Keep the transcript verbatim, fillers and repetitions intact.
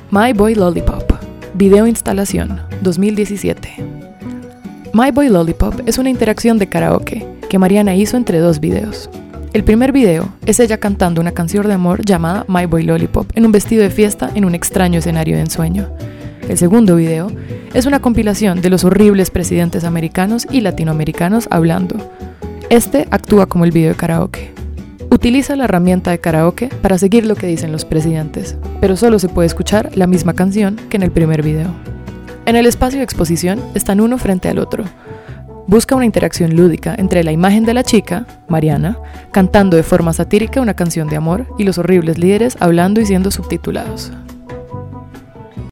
My Boy Lollipop, video instalación, dos mil diecisiete. My Boy Lollipop es una interacción de karaoke que Mariana hizo entre dos videos. El primer video es ella cantando una canción de amor llamada My Boy Lollipop en un vestido de fiesta en un extraño escenario de ensueño. El segundo video es una compilación de los horribles presidentes americanos y latinoamericanos hablando. Este actúa como el video de karaoke. Utiliza la herramienta de karaoke para seguir lo que dicen los presidentes, pero solo se puede escuchar la misma canción que en el primer video. En el espacio de exposición están uno frente al otro. Busca una interacción lúdica entre la imagen de la chica, Mariana, cantando de forma satírica una canción de amor y los horribles líderes hablando y siendo subtitulados.